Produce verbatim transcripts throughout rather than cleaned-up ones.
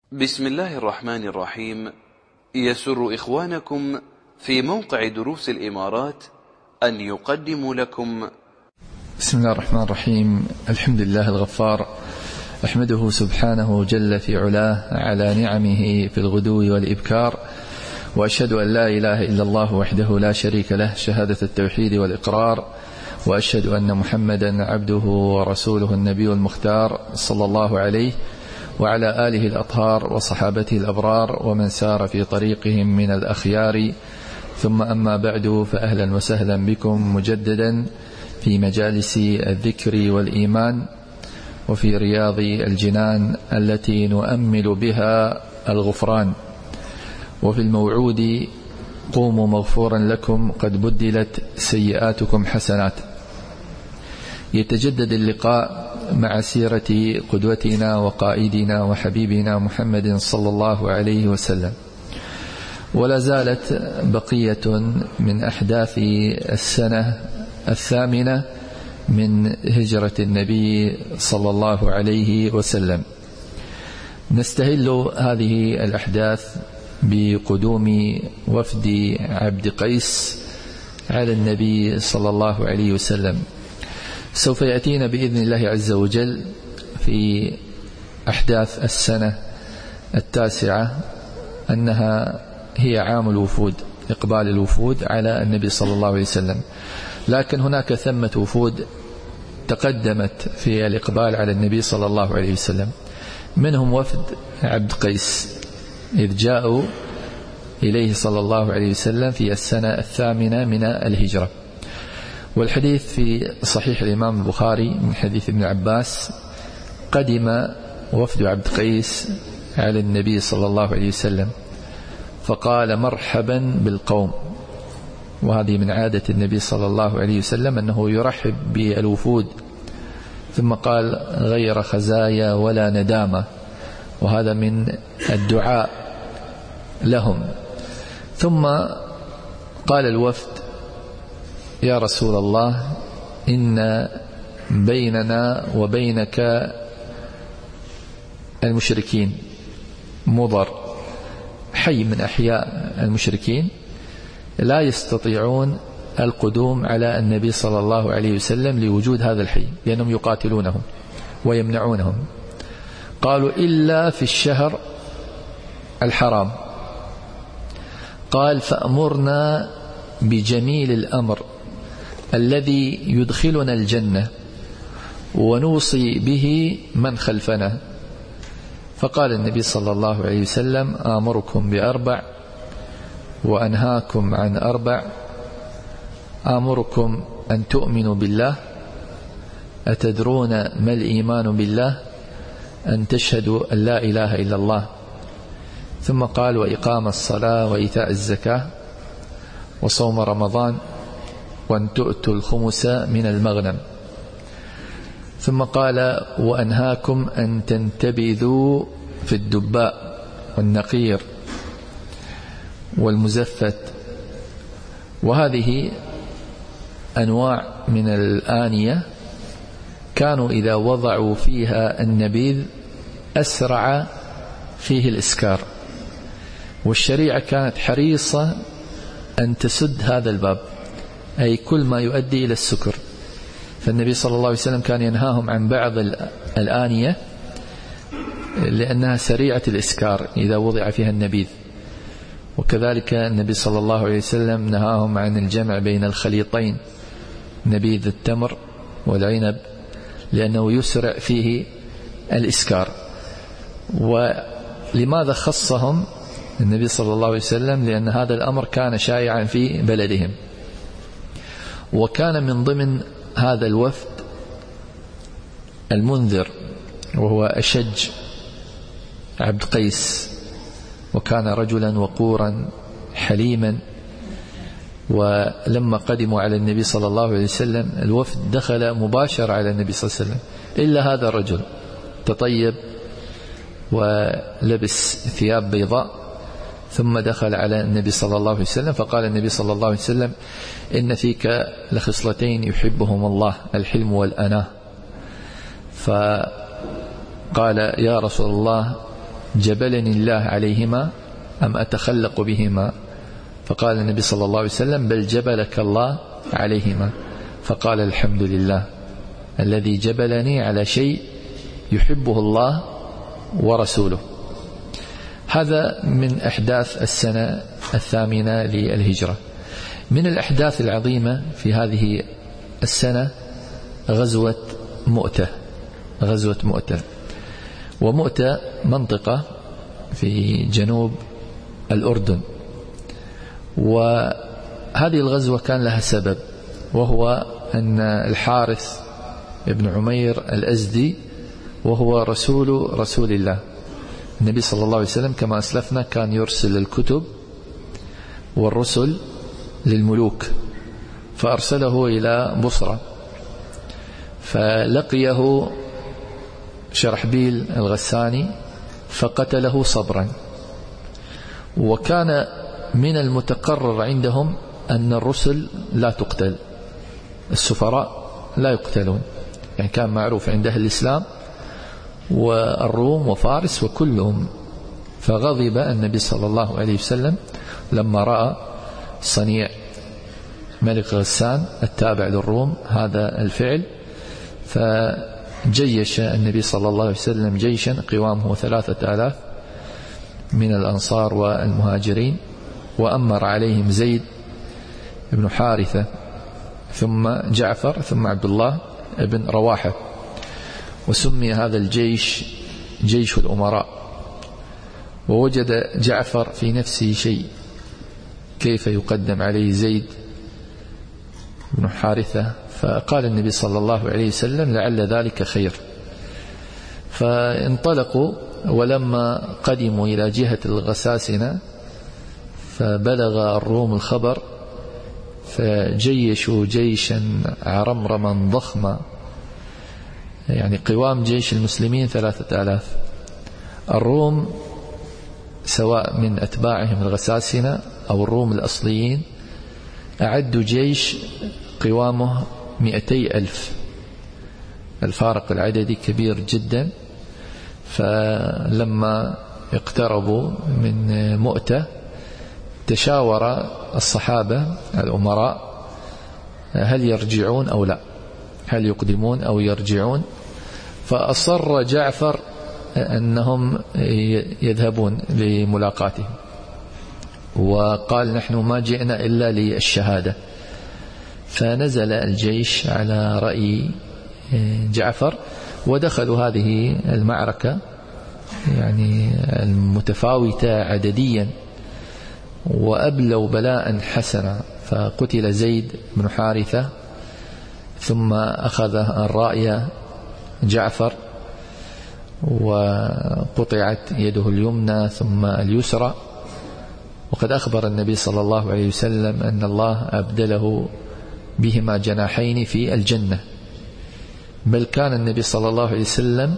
بسم الله الرحمن الرحيم. يسر إخوانكم في موقع دروس الإمارات أن يقدموا لكم بسم الله الرحمن الرحيم. الحمد لله الغفار، أحمده سبحانه جل في علاه على نعمه في الغدو والإبكار، وأشهد أن لا إله إلا الله وحده لا شريك له شهادة التوحيد والإقرار، وأشهد أن محمدا عبده ورسوله النبي المختار صلى الله عليه وعلى آله الأطهار وصحابته الأبرار ومن سار في طريقهم من الأخيار. ثم أما بعد، فأهلا وسهلا بكم مجددا في مجالس الذكر والإيمان وفي رياض الجنان التي نؤمل بها الغفران. وفي الموعود قوموا مغفورا لكم قد بدلت سيئاتكم حسنات. يتجدد اللقاء مع سيرة قدوتنا وقائدنا وحبيبنا محمد صلى الله عليه وسلم، ولا زالت بقية من أحداث السنة الثامنة من هجرة النبي صلى الله عليه وسلم. نستهل هذه الأحداث بقدوم وفد عبد قيس على النبي صلى الله عليه وسلم. سوف يأتينا بإذن الله عز وجل في أحداث السنة التاسعة أنها هي عام الوفود، إقبال الوفود على النبي صلى الله عليه وسلم. لكن هناك ثمة وفود تقدمت في الإقبال على النبي صلى الله عليه وسلم، منهم وفد عبد قيس إذ جاءوا إليه صلى الله عليه وسلم في السنة الثامنة من الهجرة. والحديث في صحيح الإمام البخاري من حديث ابن عباس: قدم وفد عبد قيس على النبي صلى الله عليه وسلم فقال: مرحبا بالقوم. وهذه من عادة النبي صلى الله عليه وسلم أنه يرحب بالوفود، ثم قال: غير خزايا ولا ندامة، وهذا من الدعاء لهم. ثم قال الوفد: يا رسول الله، إن بيننا وبينك المشركين، مضر حي من أحياء المشركين لا يستطيعون القدوم على النبي صلى الله عليه وسلم لوجود هذا الحي، لأنهم يقاتلونهم ويمنعونهم. قالوا: إلا في الشهر الحرام. قال: فأمرنا بجميل الأمر الذي يدخلنا الجنة ونوصي به من خلفنا. فقال النبي صلى الله عليه وسلم: آمركم بأربع وأنهاكم عن أربع. آمركم أن تؤمنوا بالله. أتدرون ما الإيمان بالله؟ أن تشهدوا أن لا إله إلا الله. ثم قال: وإقام الصلاة وإيتاء الزكاة وصوم رمضان وأن تؤتوا الخمس من المغنم. ثم قال: وأنهاكم أن تنتبذوا في الدباء والنقير والمزفت. وهذه أنواع من الآنية كانوا إذا وضعوا فيها النبيذ أسرع فيه الإسكار، والشريعة كانت حريصة أن تسد هذا الباب، أي كل ما يؤدي إلى السكر. فالنبي صلى الله عليه وسلم كان ينهاهم عن بعض الآنية لأنها سريعة الإسكار إذا وضع فيها النبيذ. وكذلك النبي صلى الله عليه وسلم نهاهم عن الجمع بين الخليطين، نبيذ التمر والعنب، لأنه يسرع فيه الإسكار. ولماذا خصهم النبي صلى الله عليه وسلم؟ لأن هذا الأمر كان شائعا في بلدهم. وكان من ضمن هذا الوفد المنذر، وهو أشج عبد قيس، وكان رجلا وقورا حليما. ولما قدموا على النبي صلى الله عليه وسلم الوفد دخل مباشر على النبي صلى الله عليه وسلم، إلا هذا الرجل تطيب ولبس ثياب بيضاء، ثم دخل على النبي صلى الله عليه وسلم فقال النبي صلى الله عليه وسلم: إن فيك لخصلتين يحبهم الله، الحلم والأناة. فقال: يا رسول الله، جبلني الله عليهما أم أتخلق بهما؟ فقال النبي صلى الله عليه وسلم بل جبلك الله عليهما. فقال الحمد لله الذي جبلني على شيء يحبه الله ورسوله. هذا من أحداث السنة الثامنة للهجرة. من الأحداث العظيمة في هذه السنة غزوة مؤتة. غزوة مؤتة ومؤتة منطقة في جنوب الأردن، وهذه الغزوة كان لها سبب، وهو أن الحارث ابن عمير الأزدي وهو رسول رسول الله النبي صلى الله عليه وسلم كما أسلفنا كان يرسل الكتب والرسل للملوك، فأرسله إلى بصرة فلقيه شرحبيل الغساني فقتله صبرا. وكان من المتقرر عندهم أن الرسل لا تقتل، السفراء لا يقتلون، يعني كان معروف عند أهل الإسلام والروم وفارس وكلهم. فغضب النبي صلى الله عليه وسلم لما رأى صنيع ملك غسان التابع للروم هذا الفعل، فجيش النبي صلى الله عليه وسلم جيشا قوامه ثلاثة آلاف من الأنصار والمهاجرين، وأمر عليهم زيد بن حارثة ثم جعفر ثم عبد الله بن رواحة. وسمي هذا الجيش جيش الأمراء. ووجد جعفر في نفسه شيء، كيف يقدم عليه زيد بن حارثة؟ فقال النبي صلى الله عليه وسلم لعل ذلك خير. فانطلقوا، ولما قدموا إلى جهة الغساسنة فبلغ الروم الخبر فجيشوا جيشا عرمرما ضخما، يعني قوام جيش المسلمين ثلاثة آلاف. الروم سواء من أتباعهم الغساسنة أو الروم الأصليين أعدوا جيش قوامه مئتي ألف، الفارق العددي كبير جدا. فلما اقتربوا من مؤتة تشاور الصحابة الأمراء هل يرجعون أو لا، هل يقدمون أو يرجعون. فأصر جعفر أنهم يذهبون لملاقاتهم، وقال نحن ما جئنا إلا للشهادة. فنزل الجيش على رأي جعفر ودخلوا هذه المعركة يعني المتفاوتة عدديا، وأبلوا بلاء حسنا. فقتل زيد بن حارثة، ثم أخذ الراية جعفر وقطعت يده اليمنى ثم اليسرى. وقد أخبر النبي صلى الله عليه وسلم أن الله أبدله بهما جناحين في الجنة. بل كان النبي صلى الله عليه وسلم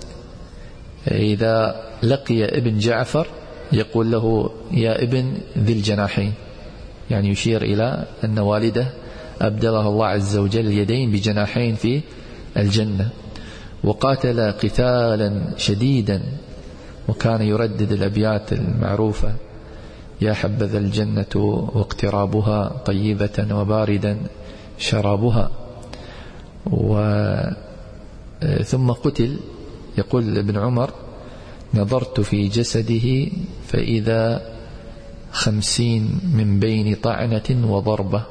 إذا لقي ابن جعفر يقول له يا ابن ذي الجناحين، يعني يشير إلى أن والده أبدله الله عز وجل اليدين بجناحين في الجنة. وقاتل قتالا شديدا، وكان يردد الأبيات المعروفة يا حبذا الجنة واقترابها طيبة وباردا شرابها. و ثم قتل. يقول ابن عمر نظرت في جسده فإذا خمسين من بين طعنة وضربة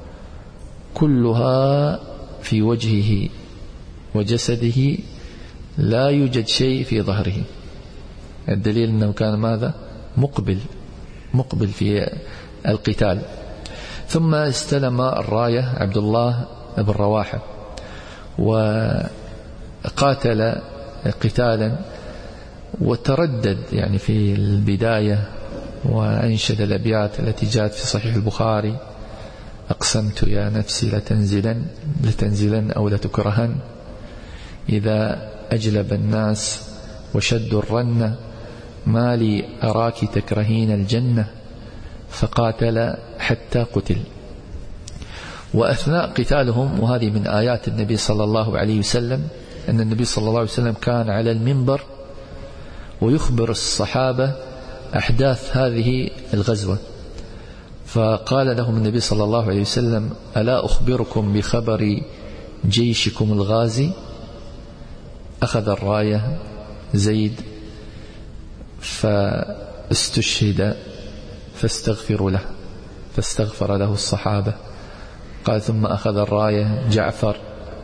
كلها في وجهه وجسده، لا يوجد شيء في ظهره. الدليل أنه كان ماذا؟ مقبل مقبل في القتال. ثم استلم الراية عبد الله بن رواحة وقاتل قتالا وتردد يعني في البداية، وأنشد الأبيات التي جاءت في صحيح البخاري أقسمت يا نفسي لتنزلن لتنزلن أو لتكرهن إذا أجلب الناس وشد الرنة ما لي أراك تكرهين الجنة، فقاتل حتى قتل. وأثناء قتالهم، وهذه من آيات النبي صلى الله عليه وسلم، أن النبي صلى الله عليه وسلم كان على المنبر ويخبر الصحابة أحداث هذه الغزوة. فقال لهم النبي صلى الله عليه وسلم: ألا أخبركم بخبر جيشكم الغازي؟ أخذ الراية زيد فاستشهد فاستغفروا له، فاستغفر له الصحابة. قال: ثم أخذ الراية جعفر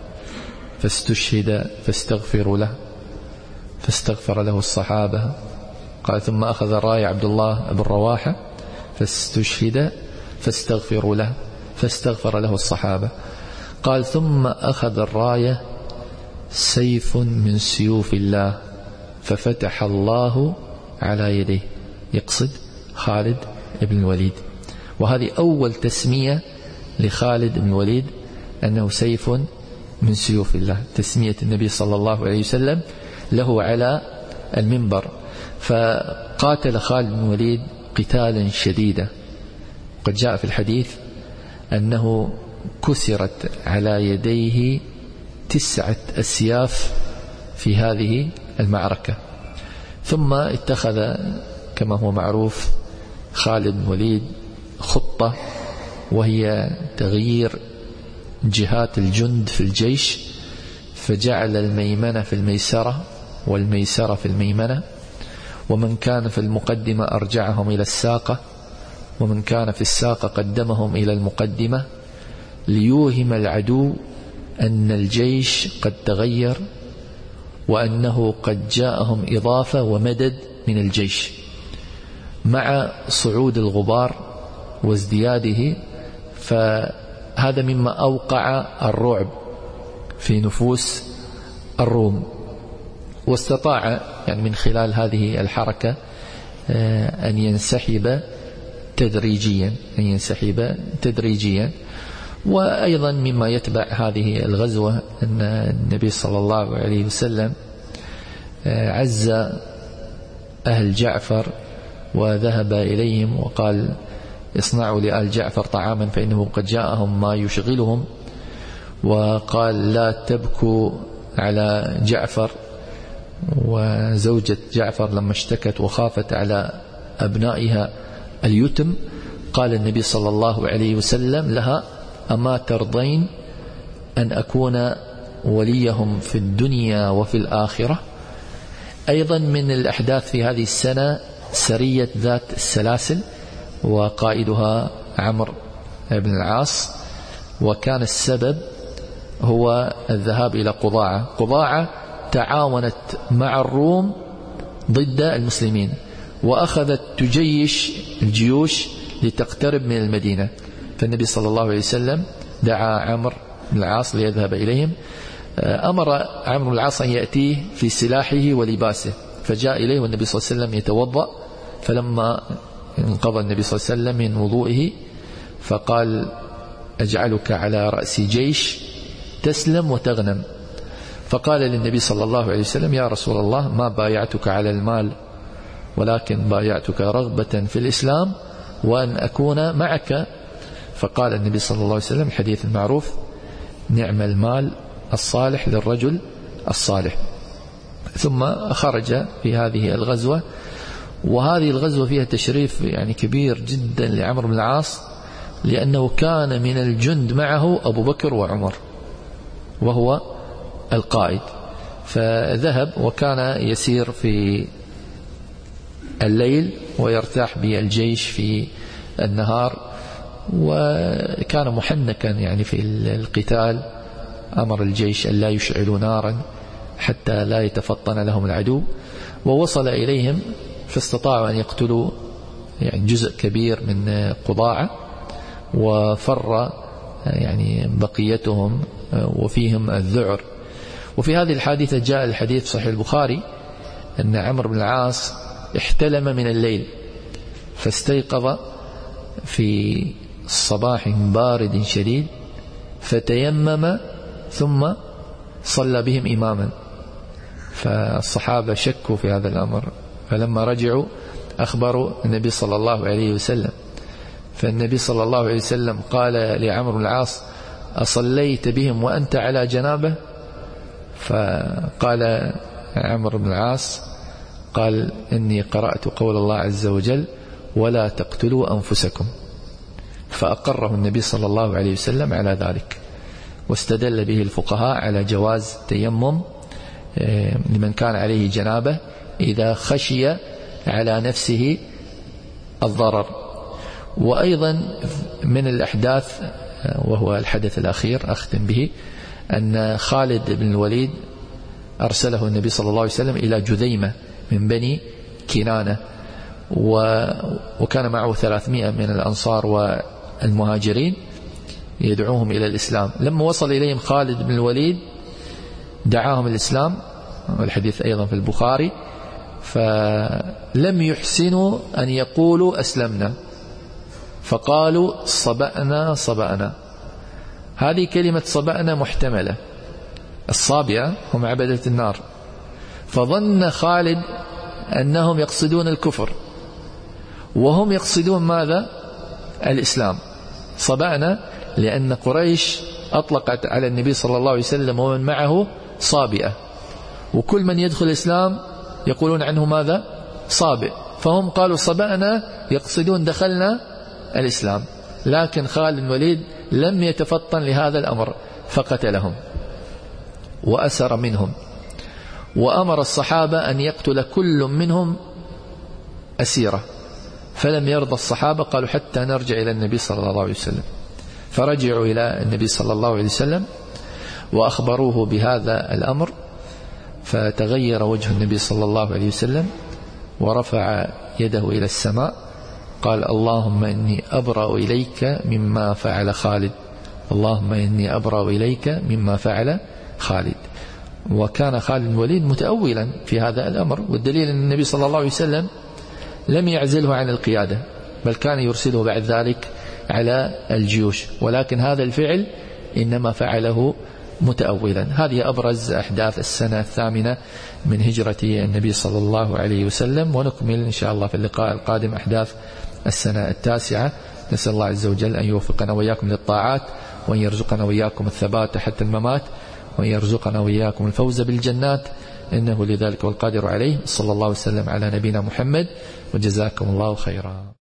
فاستشهد فاستغفروا له، فاستغفر له الصحابة. قال: ثم أخذ الراية عبد الله بن رواحة فاستشهد فاستغفروا له، فاستغفر له الصحابة. قال: ثم أخذ الراية سيف من سيوف الله ففتح الله على يديه، يقصد خالد بن الوليد. وهذه أول تسمية لخالد بن الوليد أنه سيف من سيوف الله، تسمية النبي صلى الله عليه وسلم له على المنبر. فقاتل خالد بن الوليد قتالا شديدا. قد جاء في الحديث أنه كسرت على يديه تسعة أسياف في هذه المعركة. ثم اتخذ كما هو معروف خالد بن الوليد خطة، وهي تغيير جهات الجند في الجيش، فجعل الميمنة في الميسرة والميسرة في الميمنة، ومن كان في المقدمة أرجعهم إلى الساقة، ومن كان في الساقة قدمهم إلى المقدمة، ليوهم العدو أن الجيش قد تغير وأنه قد جاءهم إضافة ومدد من الجيش. مع صعود الغبار وازدياده، فهذا مما أوقع الرعب في نفوس الروم. واستطاع يعني من خلال هذه الحركة أن ينسحب تدريجيا أن ينسحب تدريجيا. وأيضا مما يتبع هذه الغزوة أن النبي صلى الله عليه وسلم عز أهل جعفر وذهب إليهم وقال: اصنعوا لآل جعفر طعاما فإنه قد جاءهم ما يشغلهم. وقال: لا تبكوا على جعفر. وزوجة جعفر لما اشتكت وخافت على أبنائها اليتم، قال النبي صلى الله عليه وسلم لها: أما ترضين أن أكون وليهم في الدنيا وفي الآخرة؟ أيضا من الأحداث في هذه السنة سرية ذات السلاسل، وقائدها عمرو بن العاص، وكان السبب هو الذهاب إلى قضاعة. قضاعة تعاونت مع الروم ضد المسلمين، وأخذت تجيش الجيوش لتقترب من المدينة. فالنبي صلى الله عليه وسلم دعا عمرو بن العاص ليذهب إليهم. أمر عمرو بن العاص أن يأتيه في سلاحه ولباسه، فجاء إليه والنبي صلى الله عليه وسلم يتوضأ. فلما انقضى النبي صلى الله عليه وسلم من وضوئه فقال: أجعلك على رأس جيش تسلم وتغنم. فقال للنبي صلى الله عليه وسلم: يا رسول الله، ما بايعتك على المال، ولكن بايعتك رغبة في الإسلام وأن أكون معك. فقال النبي صلى الله عليه وسلم الحديث المعروف: نعم المال الصالح للرجل الصالح. ثم خرج في هذه الغزوة. وهذه الغزوة فيها تشريف يعني كبير جدا لعمرو بن العاص، لأنه كان من الجند معه أبو بكر وعمر وهو القائد. فذهب وكان يسير في الليل ويرتاح بالجيش في النهار، وكان محنكا يعني في القتال. أمر الجيش أن لا يشعلوا نارا حتى لا يتفطن لهم العدو، ووصل إليهم فاستطاعوا أن يقتلوا يعني جزء كبير من قضاعة، وفر يعني بقيتهم وفيهم الذعر. وفي هذه الحادثة جاء الحديث صحيح البخاري أن عمرو بن العاص احتلم من الليل، فاستيقظ في صباح بارد شديد فتيمم ثم صلى بهم إماما. فالصحابة شكوا في هذا الأمر، فلما رجعوا أخبروا النبي صلى الله عليه وسلم. فالنبي صلى الله عليه وسلم قال لعمرو بن العاص: أصليت بهم وأنت على جنابه؟ فقال عمرو بن العاص: قال إني قرأت قول الله عز وجل ولا تقتلوا أنفسكم، فأقره النبي صلى الله عليه وسلم على ذلك، واستدل به الفقهاء على جواز تيمم لمن كان عليه جنابه إذا خشي على نفسه الضرر. وأيضا من الأحداث، وهو الحدث الأخير أختم به، أن خالد بن الوليد أرسله النبي صلى الله عليه وسلم إلى جذيمة من بني كنانة، وكان معه ثلاثمائة من الأنصار والمهاجرين يدعوهم إلى الإسلام. لما وصل إليهم خالد بن الوليد دعاهم الإسلام، والحديث أيضا في البخاري، فلم يحسنوا أن يقولوا أسلمنا، فقالوا صبأنا صبأنا. هذه كلمة صبأنا محتملة، الصابئة هم عبدة النار، فظن خالد أنهم يقصدون الكفر وهم يقصدون ماذا؟ الإسلام. صبأنا لأن قريش أطلقت على النبي صلى الله عليه وسلم ومن معه صابئة، وكل من يدخل الإسلام يقولون عنه ماذا؟ صابئ، فهم قالوا صبأنا يقصدون دخلنا الإسلام. لكن خالد بن الوليد لم يتفطن لهذا الأمر فقتلهم وأسر منهم، وأمر الصحابة أن يقتل كل منهم أسيرة، فلم يرضى الصحابة، قالوا حتى نرجع إلى النبي صلى الله عليه وسلم. فرجعوا إلى النبي صلى الله عليه وسلم وأخبروه بهذا الأمر، فتغير وجه النبي صلى الله عليه وسلم ورفع يده إلى السماء، قال اللهم إني أبرأ إليك مما فعل خالد، اللهم إني أبرأ إليك مما فعل خالد. وكان خالد بن الوليد متأولا في هذا الأمر، والدليل أن النبي صلى الله عليه وسلم لم يعزله عن القيادة، بل كان يرسله بعد ذلك على الجيوش، ولكن هذا الفعل إنما فعله متأولا. هذه أبرز أحداث السنة الثامنة من هجرة النبي صلى الله عليه وسلم، ونكمل إن شاء الله في اللقاء القادم أحداث السنة التاسعة. نسأل الله عز وجل أن يوفقنا وإياكم للطاعات، وأن يرزقنا وإياكم الثبات حتى الممات، وأن يرزقنا وإياكم الفوز بالجنات، إنه لذلك والقادر عليه. صلى الله وسلم على نبينا محمد، وجزاكم الله خيرا.